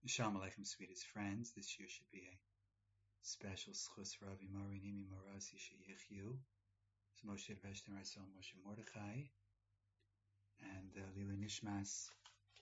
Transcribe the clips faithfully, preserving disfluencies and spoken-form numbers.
Shalom Aleichem, sweetest friends. This year should be a special schus Ravi Mari Nimi Marasi Sheyichyu. It's Moshe Veshter Raisel Moshe Mordechai and uh, Lila Nishmas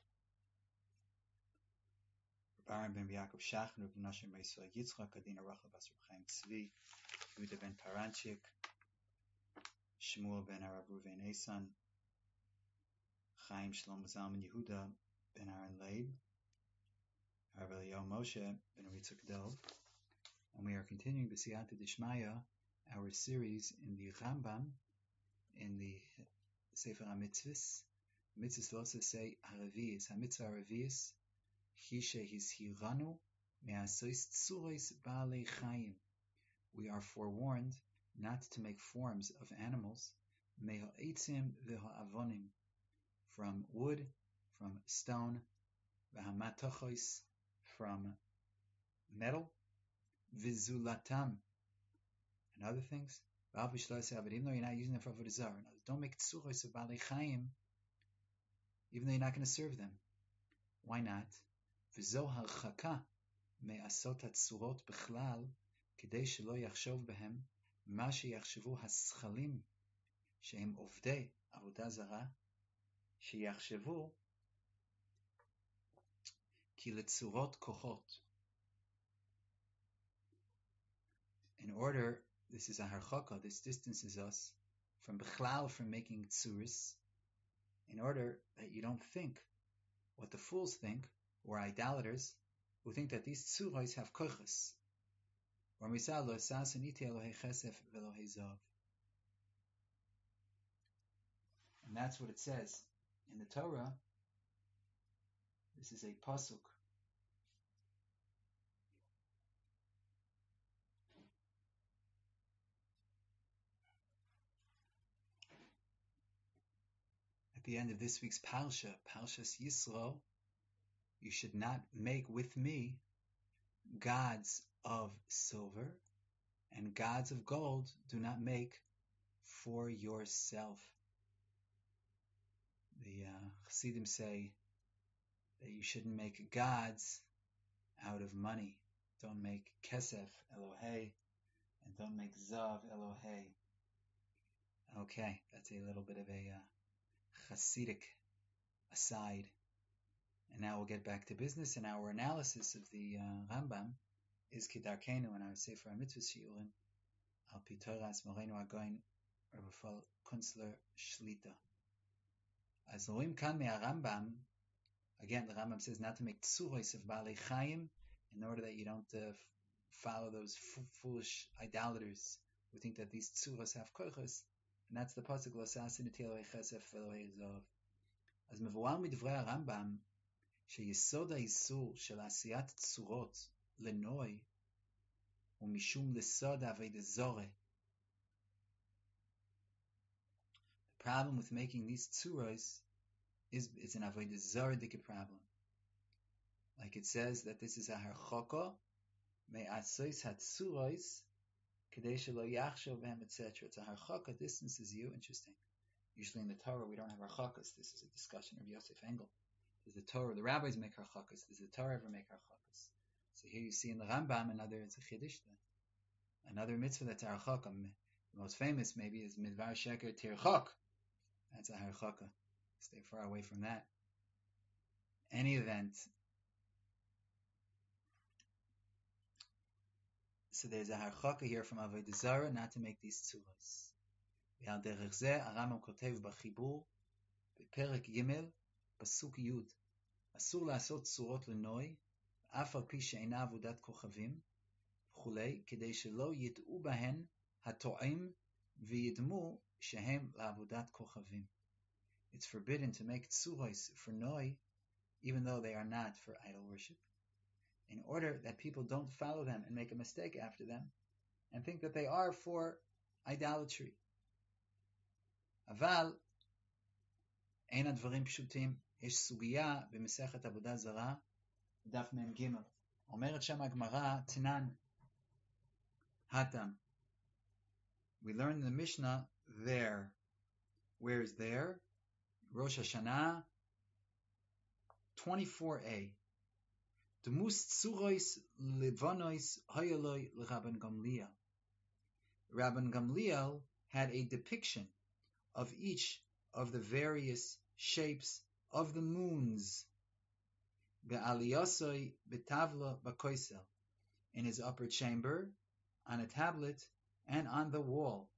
Baron ben Yaakov Shach Reb Menashe Meisel Yitzchak Adina Rachel Bas Reb Chaim Tzvi Yehuda ben Paranchik Shmuel ben Arav Ruven Esan Chaim Shlomo Zalman Yehuda ben Aaron Leib Rav Eliyahu Moshe ben Ritzuk Dov. And we are continuing B'siyata Dishmaya, our series in the Rambam, in the Sefer HaMitzvahs. Mitzvahs also say Haravias, HaMitzvah Haravias, Hishe Hizhiranu, Me'asois Tzuros Ba'alei Chayim. We are forewarned not to make forms of animals, Me'ha'etzim v'ha'avonim, from wood, from stone, v'ha'matachos, from metal, vizulatam, and other things. But even though you're not using them for avodah zarah, don't make tzuros of balei chayim, even though you're not going to serve them. Why not? V'zo harchaka me'asot hatzurot b'chlal, kedei shelo yachshov behem ma sheyachshavu haschalim shehem ovdei avodah zarah, sheyachshavu ki letzurot kochot. In order, this is a harchaka, this distances us from bichlal, from making tzuris, in order that you don't think what the fools think, or idolaters, who think that these tzuros have kochas. And that's what it says in the Torah. This is a pasuk. At the end of this week's Parsha, Parshas Yisro, you should not make with me gods of silver, and gods of gold do not make for yourself. The uh, Chassidim say that you shouldn't make gods out of money. Don't make kesef Elohei, and don't make zav Elohei. Okay, that's a little bit of a uh, Chassidic aside. And now we'll get back to business, and our analysis of the uh, Rambam is Kedarkenu, and I would say for our mitzvah shiurim, Al Pi Toras Morenu Agoin Rabbi Kunstler Shlita. As Loim Kan Mea Rambam, again, the Rambam says not to make tzuros of Baalei Chayim, in order that you don't uh, follow those f- foolish idolaters who think that these tzuros have kochos, and that's the pasuk Lo Sasin et Elohei Chesef Elohei Zav. As mevuar midvrei Rambam, שיסוד האיסור של עשיית צורות לנוי הוא משום לסוד עבודה זרה. The problem with making these tzuros is, is an avodah zarah problem. Like it says that this is a harchaka me'asos hatzuros kedei shelo yachshov behem, et cetera. It's a harchaka, distances you. Interesting. Usually in the Torah we don't have harchakas. This is a discussion of Yosef Engel. Does the Torah, the rabbis make harchakas? Does the Torah ever make harchakas? So here you see in the Rambam another, it's a chiddush, another mitzvah that's a harchaka. The most famous maybe is midvar sheker tirchak. That's a harchaka. Stay far away from that. Any event. So there's a harchaka here from avodah zarah not to make these tzuros. ועל דרך זה הרמב"ם כותב בחיבור בפרק ג' פסוק י' אסור לעשות צורות לנוי, אף על פי שאינה עבודת כוכבים וכולי, כדי שלא ידעו בהן הטועים וידמו שהם לעבודת כוכבים. It's forbidden to make tzuros for noi, even though they are not for idol worship, in order that people don't follow them and make a mistake after them and think that they are for idolatry. אבל אין הדברים פשוטים. יש סוגיה במסכת עבודה זרה, דף מ"ג. אומרת שם הגמרא, תנן, התם. We learn in the Mishnah there. Where is there? Rosh Hashanah twenty-four a. Dmus tsurois levonois hayaloi leRabban Gamliel. Rabban Gamliel had a depiction of each of the various shapes of the moons. Be'aliyosoi betavla b'koisel, in his upper chamber, on a tablet, and on the wall.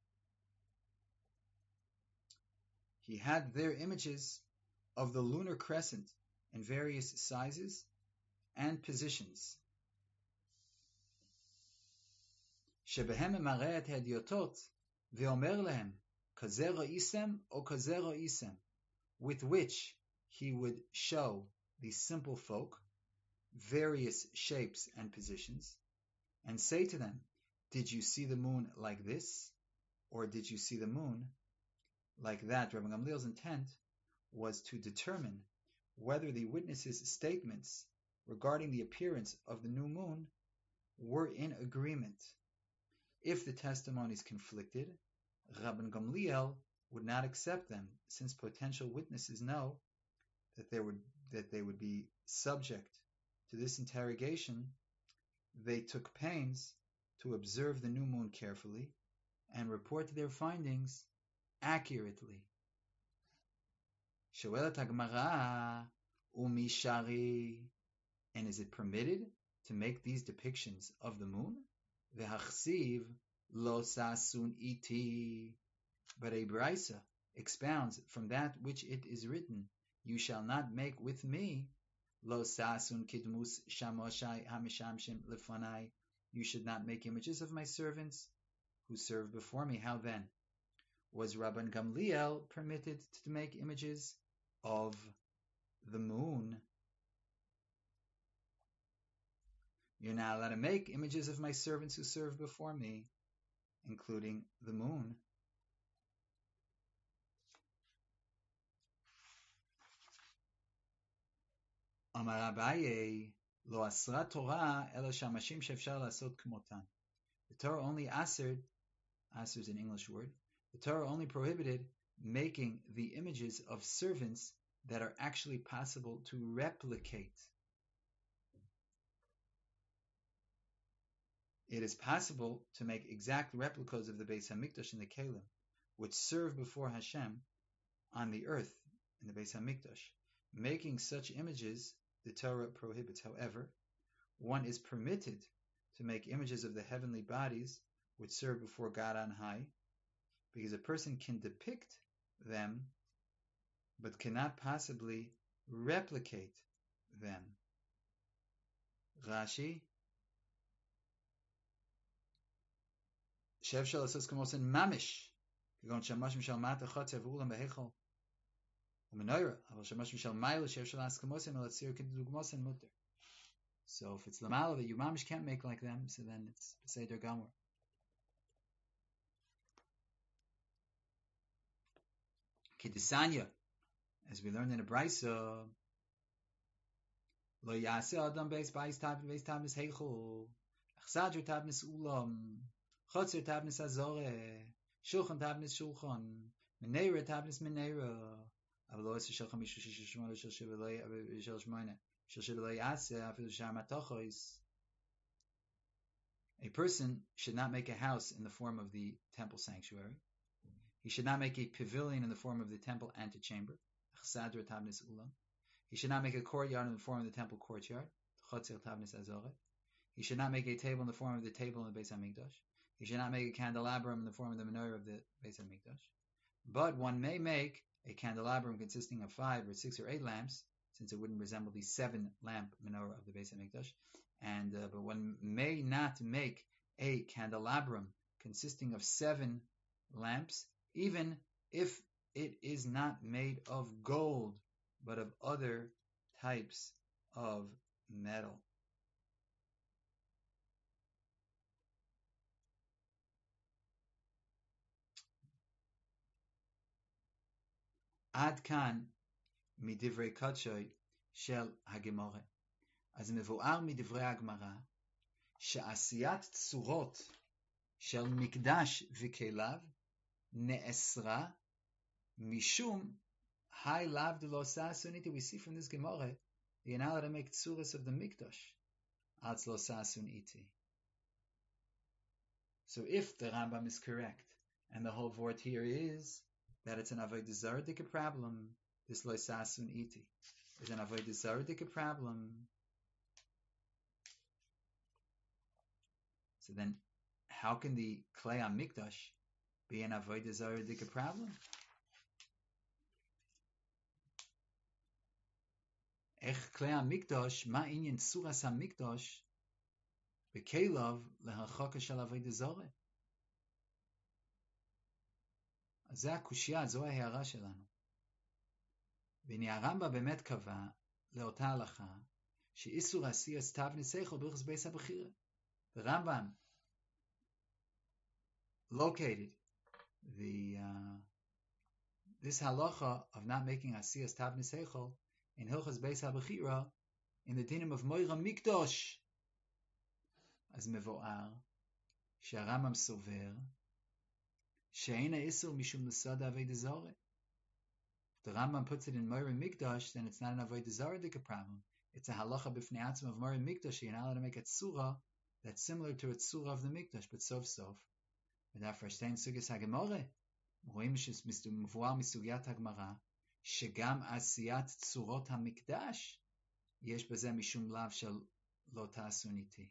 He had there images of the lunar crescent in various sizes and positions. Shebehem marea et hediotot ve'omer lehem kazeh ra'isem o kazeh ra'isem, with which he would show the simple folk various shapes and positions, and say to them, did you see the moon like this, or did you see the moon like that? Rabban Gamliel's intent was to determine whether the witnesses' statements regarding the appearance of the new moon were in agreement. If the testimonies conflicted, Rabban Gamliel would not accept them, since potential witnesses know that they would that they would be subject to this interrogation. They took pains to observe the new moon carefully and report their findings accurately. Shoelet Hagmara umi shari, and is it permitted to make these depictions of the moon? V'hachsiv lo sasun iti, but a brisa expounds from that which it is written, you shall not make with me. Lo sasun kidmus shamoshai hamishamshim lefanai, you should not make images of my servants who serve before me. How then was Rabban Gamliel permitted to make images of the moon? You're not allowed to make images of my servants who serve before me, including the moon. Amar Abaye, lo asra Torah ela shamashim shefshar lasot kmotan. The Torah only asered, aser is an English word, the Torah only prohibited making the images of servants that are actually possible to replicate. It is possible to make exact replicas of the Beis Hamikdash and the Kelim, which serve before Hashem on the earth in the Beis Hamikdash. Making such images, the Torah prohibits. However, one is permitted to make images of the heavenly bodies which serve before God on high, because a person can depict them, but cannot possibly replicate them. Rashi, Shev shel asos kamosen mamish, k'gon shamash mishal mat achatzev ulam behechol, u'menoira, aval shamash mishal mayla shev shel asos kamosen alatzir k'dugmosen mutter. So if it's lamala that you mamish can't make like them, so then it's Seder Gamor. Kedisanya, as we learned in a brisa, lo yase adam beis beis tab beis tabnis heichol, achsadr tabnis ulam, chotzer tabnis azore, shulchan tabnis shulchan, meneira tabnis meneira, avlo es shel chamish shish shmona shel shivelei shel shmona shel shivelei yase afilu shamatochos. A person should not make a house in the form of the temple sanctuary. He should not make a pavilion in the form of the temple antechamber. He should not make a courtyard in the form of the temple courtyard. He should not make a table in the form of the table in the Beis Hamikdash. He should not make a candelabrum in the form of the menorah of the Beis Hamikdash. But one may make a candelabrum consisting of five or six or eight lamps, since it wouldn't resemble the seven lamp menorah of the Beis Hamikdash. And uh, but one may not make a candelabrum consisting of seven lamps, even if it is not made of gold, but of other types of metal. Ad kan midivrei kadshoy shel hagemore. אז מבואר מדברי הגמרא שעשיית צורות של מקדש וכליו נאסרה משום high lav de lo sasuniti. We see from this Gemara you're not allowed to make tzuras of the mikdash. Als lo sasun iti. So if the Rambam is correct, and the whole vort here is that it's an avodah zarah problem, this lo sasun iti is an avodah zarah problem. So then, how can the klei mikdash be an avodah zarah problem? Ech klei mikdash ma inyan suras hamikdash bekelav leharchaka shel avodah zarah. זה הקושיה, זו ההערה שלנו. והנה הרמב"ם באמת קבע לאותה הלכה שאיסור עשיית תבנית שכל ברכס בייס הבחירה. The Rambam located the uh, this halacha of not making asiyas tavnei seichel in Hilchos Beis HaBechira in the dinim of Moira Mikdosh. As mevoar שהרמב"ם סובר שאין האיסור משום לסוד avodah zarah. If the Rambam puts it in Moira Mikdosh, then it's not an avodah zarah problem. It's a halacha b'fnei atzma of Moira Mikdosh. You're not allowed to make a tzura that's similar to a tzura of the Mikdash, but sof sof. And therefore, stein sugis hagemore. רואים שמבואר מסוגיית הגמרא, שגם עשיית צורות המקדש, יש בזה משום לאו של לא תעשון איתי.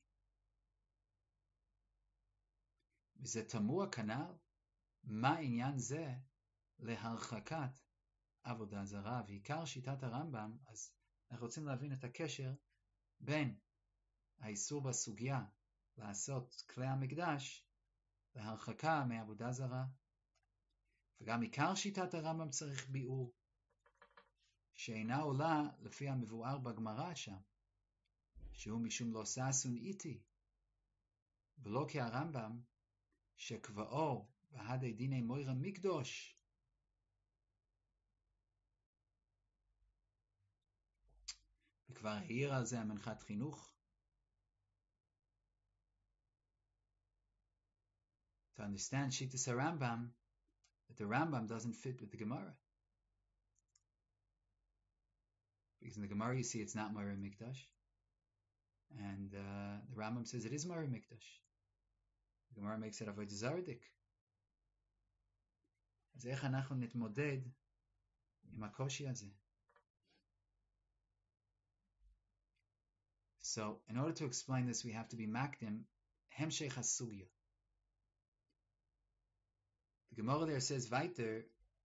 וזה תמוה כנ"ל, מה עניין זה להרחקת עבודה זרה, ועיקר שיטת הרמב"ם, אז אנחנו רוצים להבין את הקשר בין האיסור בסוגיה לעשות כלי המקדש, להרחקה מעבודה זרה. וגם עיקר שיטת הרמב"ם צריך ביאור, שאינה עולה לפי המבואר בגמרא שם, שהוא משום לא ששון איתי, ולא כהרמב"ם, שקבעו בהדי דיני מוירה מקדוש. וכבר העיר על זה המנחת חינוך. To understand Shittas HaRambam, that the Rambam doesn't fit with the Gemara. Because in the Gemara you see it's not Moira Mikdash. And uh, the Rambam says it is Moira Mikdash. The Gemara makes it avodah zardik. אז איך אנחנו נתמודד עם הקושי הזה? So, in order to explain this, we have to be makdim hemshech hasugya. The Gemara there says weiter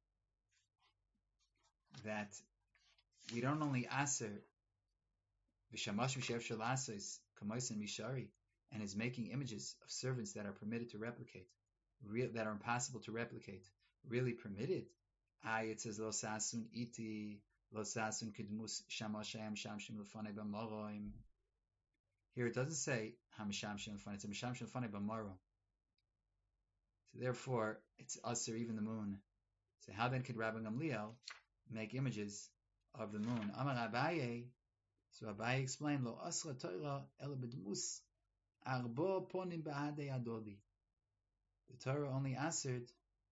that we don't only aser v'shamash mishev shel ases kamoisen mishari, and is making images of servants that are permitted to replicate, real, that are impossible to replicate, really permitted. Ah, it says lo sasun iti, lo sasun kidmus shamashayim shamshim lefanei b'moroim. Here it doesn't say hamshamshim lefanei; it's hamshamshim lefanei b'moro. So therefore, it's us or even the moon. So how then could Rabbi Gamliel make images of the moon? Amar Abaye. So Abaye explained, Lo asra Torah ela b'dmus arbo ponim b'hadei adodi. The Torah only answered.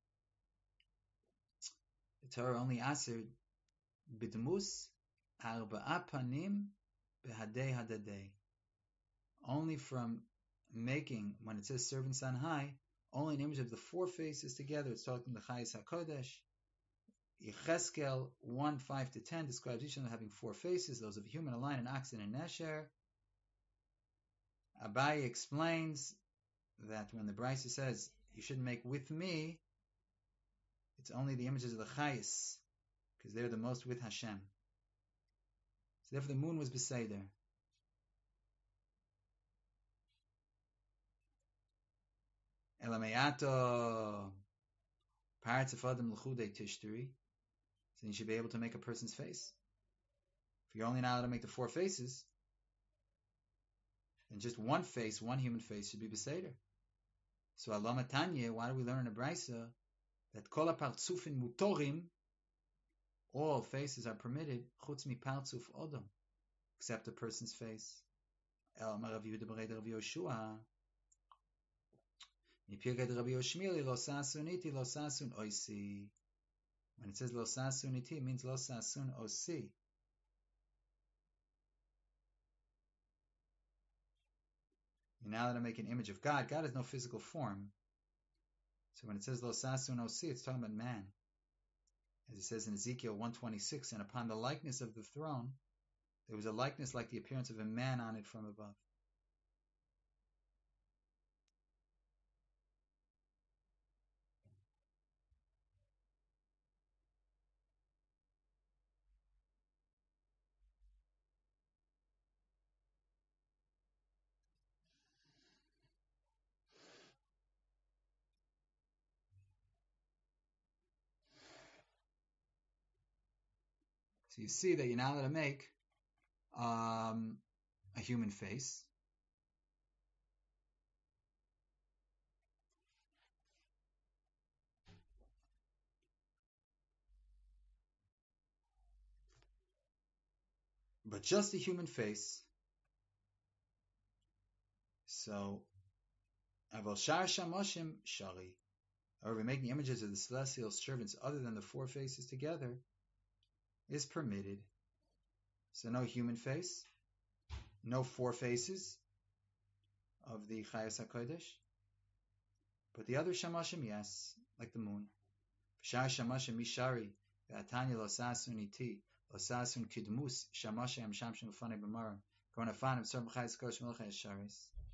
The Torah only answered b'dmus arba'a panim b'hadei hadadei. Only from making, when it says servants on high, only an image of the four faces together. It's talking the Chayes HaKodesh. Yecheskel one, five to ten describes each of them having four faces, those of a human, a lion, an ox, and a nesher. Abaye explains that when the Brisa says, you shouldn't make with me, it's only the images of the Chayes, because they're the most with Hashem. So therefore the moon was Beseder. Elameyato parts of Adam l'chudei tishteri. So you should be able to make a person's face. If you're only not allowed to make the four faces, then just one face, one human face should be beseder. So Alama Tanya, why do we learn in a Brisa that kol partzufin mutorim, all faces are permitted, chutz mi partzuf odom, except a person's face. El Rav Yehuda b'rei Rav Yoshua. When it says lo sasun iti, it means lo sasun osi. you're not allowed to make an image of God. God has no physical form. So when it says Lo Sasu No Si, it's talking about man. As it says in Ezekiel one twenty-six, and upon the likeness of the throne, there was a likeness like the appearance of a man on it from above. So you see that you're not allowed to make um, a human face. But just a human face. So, Avol Shar Shamoshim Shari. However, making images of the celestial servants other than the four faces together is permitted. So no human face, no four faces of the Chayas HaKodesh. But the other Shamashim, yes, like the moon. Shar Shamashim Mishari, V'atanya Lo Sasun Iti, Lo Sasun Kidmus, Shamashim Shamshim Ufane B'maram, Gornafanim Sor B'chayas Kosh Melchayas Sharis.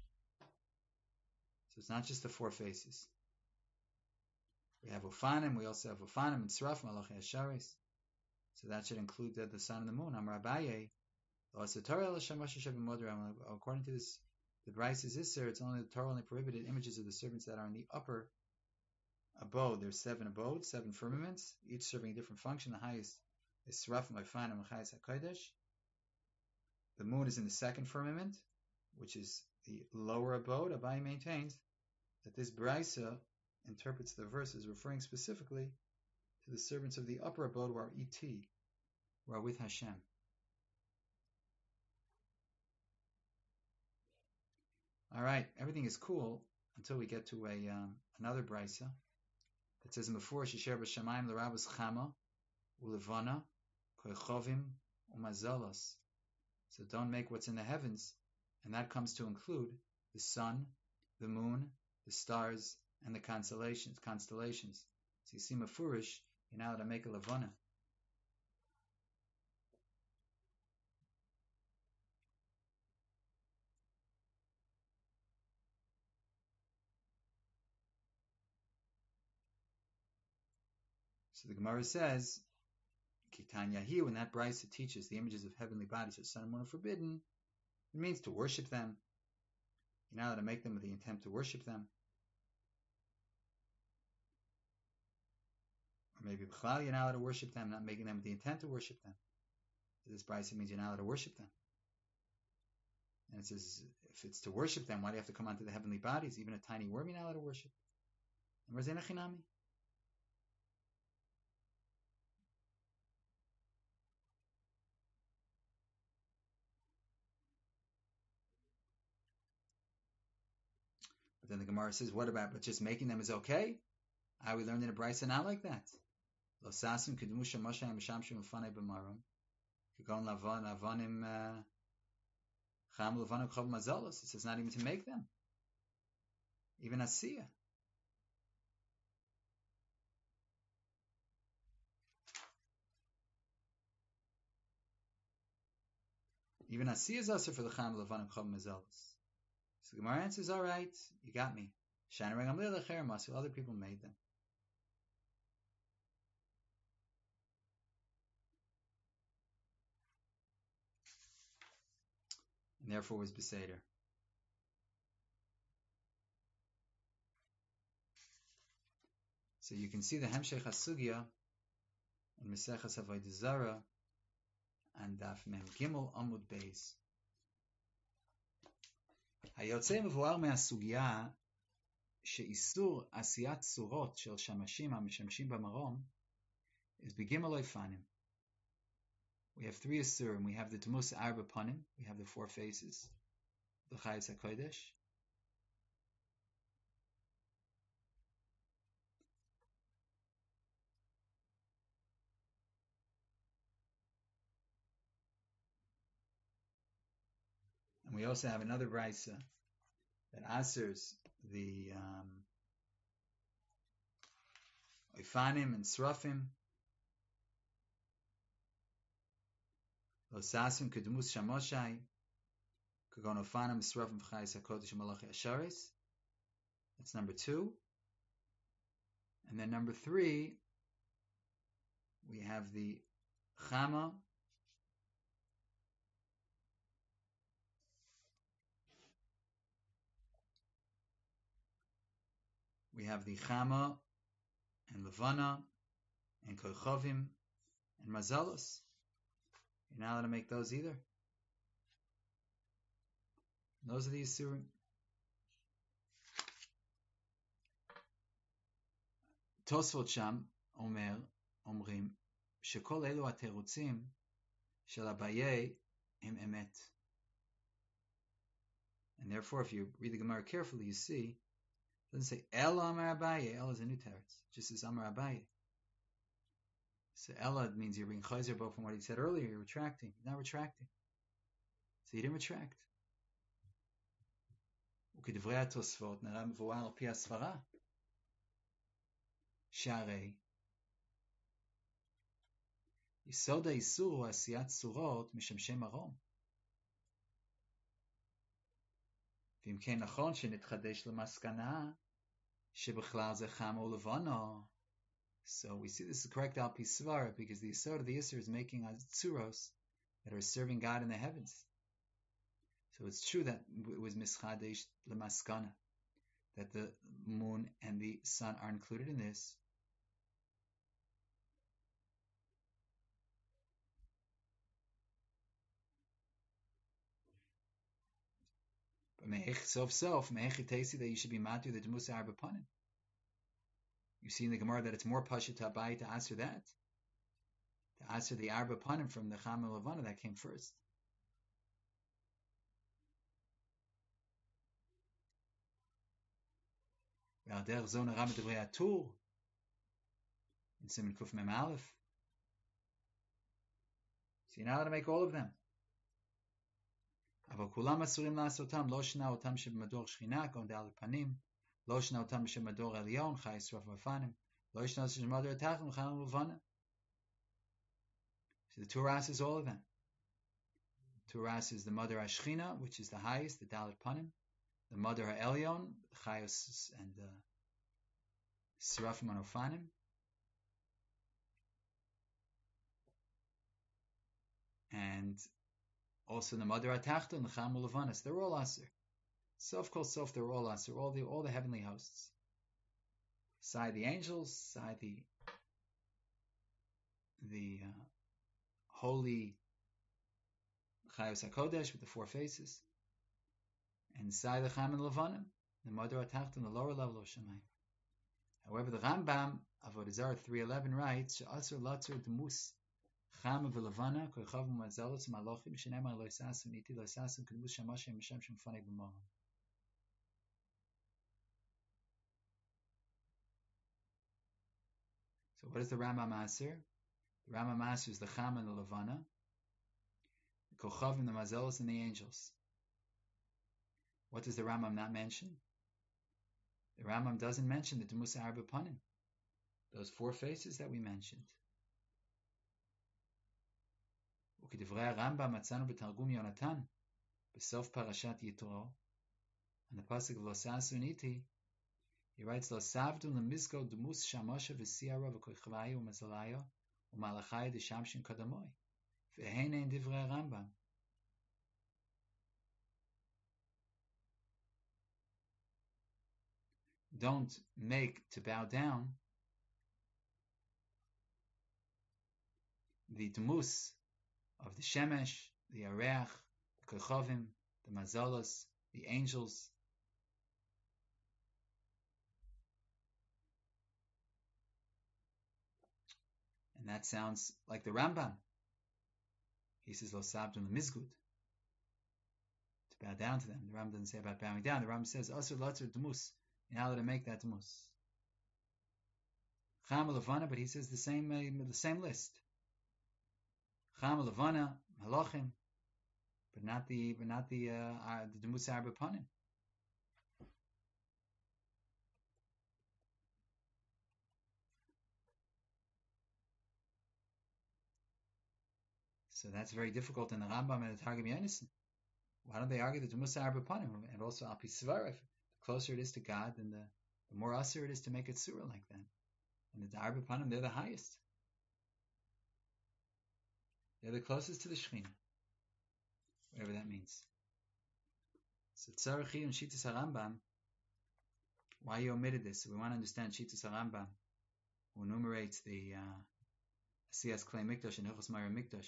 So it's not just the four faces. We have Ufanim, we also have Ufanim and Sraf Malachei Sharis. So that should include the, the sun and the moon. Amar Abaye, according to this, the Bryce is Isser, it's only the Torah only prohibited images of the servants that are in the upper abode. There's seven abodes, seven firmaments, each serving a different function. The highest is Sraf Malachei Chayas HaKodesh. The moon is in the second firmament, which is the lower abode. Abaye maintains that this Brysa interprets the verses referring specifically to the servants of the upper abode who are iti, who are with Hashem. All right, everything is cool until we get to a um, another brisa that says before Shisher b'Shamayim l'Rabos Chama u'Levana koichovim u'mazalos. So don't make what's in the heavens, and that comes to include the sun, the moon, the stars, and the constellations. Constellations. So you see mafurish, you're now to make a levana. So the Gemara says, Kitanyahi, when that brisa teaches the images of heavenly bodies of sun and moon are forbidden, it means to worship them. You're not allowed to make them with the intent to worship them. Or maybe b'chlal, you're not allowed to worship them, not making them with the intent to worship them. So this brisa means you're not allowed to worship them. And it says, if it's to worship them, why do you have to come onto the heavenly bodies? Even a tiny worm you're not allowed to worship. And where's Enochinami? But then the Gemara says, what about, but just making them is okay? How we learned in a brisa not like that. Lo sasim kedmusha moshe mishamshim ufanei b'maram. Kagon lavon lavonim cham lavonim chov mazalos. It says not even to make them. Even asiyah. Even asiyah is also for the cham lavonim chov mazalos. So the Gemara answers, all right, you got me. Other people made them. And therefore was Beseder. So you can see the Hemshech HaSugya in Mesechas Avodah Zarah and Daf Mem Gimel Amud Beis. היוצא מבואר מהסוגיה שאיסור עשיית צורות של שמשים המשמשים במרום is בגימל אופנים. We have three isurim. We have the Dmus Arba Panim. We have the four faces. The Chayes HaKodesh. And we also have another brisa that answers the um, Oifanim and Srafim. Lo sasim kedumus shamoshai kagon Ofanim Srafim v'chayis hakodesh malachi asharis. That's number two. And then number three, we have the Chama we have the Chama and Levana and Kochavim and Mazalos. You're not allowed to make those either. Those are the Yisurim. Tosfot Sham Omer Omrim Shekol Elu HaTerutzim Shel Abaye Im Emet. And therefore, if you read the Gemara carefully, you see it doesn't say El Amar Abaye. El is a new teretz. It just says Amar Abaye. So Ella means you're being chayzer both from what he said earlier. You're retracting. You're not retracting. So you didn't retract. וכדברי התוספות נראה מבואר על פי הסברה שהרי יסוד האיסור הוא עשיית צורות משמשי מרום. ואם כן נכון שנתחדש למסקנה שבכלל זה חמה ולבנה. So we see this is correct al pi svara because the yisod of the Yisr is making as tzuros that are serving God in the heavens. So it's true that it was mischadesh lemaskana, that the moon and the sun are included in this. But me'ech sof sof me'ech itesi that you should be matu the demusa arbapanim. You see in the Gemara that it's more pasha to Abaye to answer that, to answer the arba panim from the Chama Levana that came first. In Siman Kuf Mem Aleph. So you're not allowed to make all of them. אבל כולם אסורים לעשותם, לא שנה אותם שבמדור שכינה, גם דל פנים, לא שנה אותם שבמדור עליון, חי שרוף בפנים, לא שנה שבמדור התחתון, חי לבנה. So the Turas is all of them. Turas is the mother Ashchina, which is the highest, the Dalit Panim, the mother Elyon, the Chayos and the Serafim and Ofanim, and also the mother Atachton, the Cham Levanis. They're all Aser. Sof kol sof, they're all Aser, all the all the heavenly hosts. Side the angels, side the the uh, holy Chayos HaKodesh with the four faces, and side the Cham and Levanim, the mother Atachton, the lower level of Shemayim. However, the Rambam Avodah Zarah three eleven writes, "She'asur latzur demus chama v'levana kochav u'mazalos malachim shenemar lo yisasim iti lo yisasim k'demus shamashem m'shem shemfanei b'maham." So, what is the Rambam Aser? The Rambam Aser is the Chama and the Levana, the Kochavim, the Mazalos, and the angels. What does the Rambam not mention? The Rambam doesn't mention the Demus Arba Panim, those four faces that we mentioned. וכדברי הרמב"ם מצאנו בתרגום יונתן בסוף פרשת יתרו, on the pasuk of Lo Sasu Niti, he writes, Lo Savdu Lemizgo Demus Shamasha V'Siara V'Kochvaya U'Mazalaya U'Malachaya D'Shamshin Kadamoi V'Henein Divrei Rambam. Don't make to bow down the Demus of the Shemesh, the Areach, the Kochavim, the Mazalos, the angels. And that sounds like the Rambam. He says, Lo Sabdun Mizgud, to bow down to them. The Rambam doesn't say about bowing down. The Rambam says, Asur Latzur Demus. You're not allowed to make that Demus. Chama Levana, but he says the same uh, the same list. Chama Levana, Malachim, but not the but not the uh, the Demus Arba Panim. So that's very difficult in the Rambam and the Targum Yonasan. Why don't they argue that the Musa Arba Panim and also Al Pi Svara? The closer it is to God, then the, the more usher it is to make it surah like that. And the Arba Panim, they're the highest. They're the closest to the Shekhinah, whatever that means. So Tzarachi and Shittas HaRambam, why you omitted this? So we want to understand Shittas HaRambam, who enumerates the uh, Asiyas Klei Mikdash and Hilchos Ma'ir Mikdash.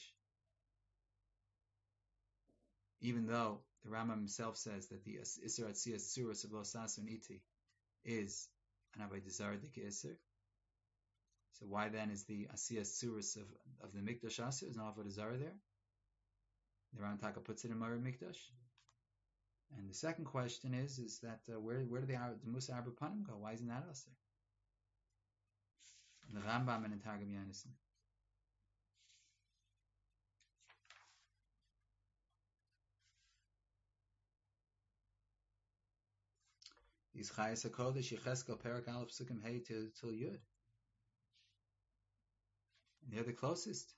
Even though the Rambam himself says that the Isser Atziyas Tzuros of Lo Sasu Iti is an Avodah Zarah Dik Isser. So why then is the Asiyas Tzuros of, of the Mikdash Asur? Is no Avodah Zarah there? The Rambam Taka puts it in Ma'ir Mikdash. And the second question is, is that uh, where where do the, the Musa Arba Panim go? Why isn't that Asur? In the Rambam and in Targum Yonasan. These Chayes HaKodesh, Yecheskel, Perak Aleph, Sukkim, Hey, till, till Yud. And they're the closest.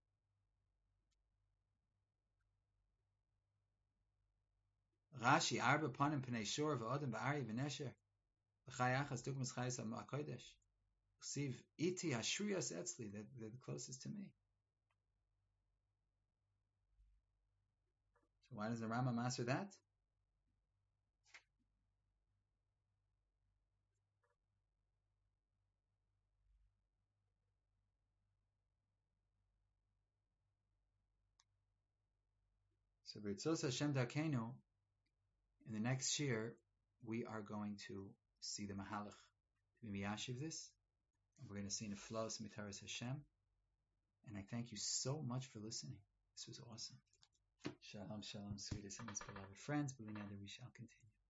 Rashi, Arba Panim, Pnei Shor, V'odem, Ba'ari, V'nesher. L'chayachas, Dugmas Chayes HaKodesh. Siv, Iti, Hashriyas Etzli, they're, they're the closest to me. So why does the Rambam answer that? So B'ritzos Hashem Dakenu, in the next year, we are going to see the Mahalach to be Miyashiv this, and we're going to see in the flows Mitaras Hashem. And I thank you so much for listening. This was awesome. Shalom, shalom, sweetest and most beloved friends. B'li neder we shall continue.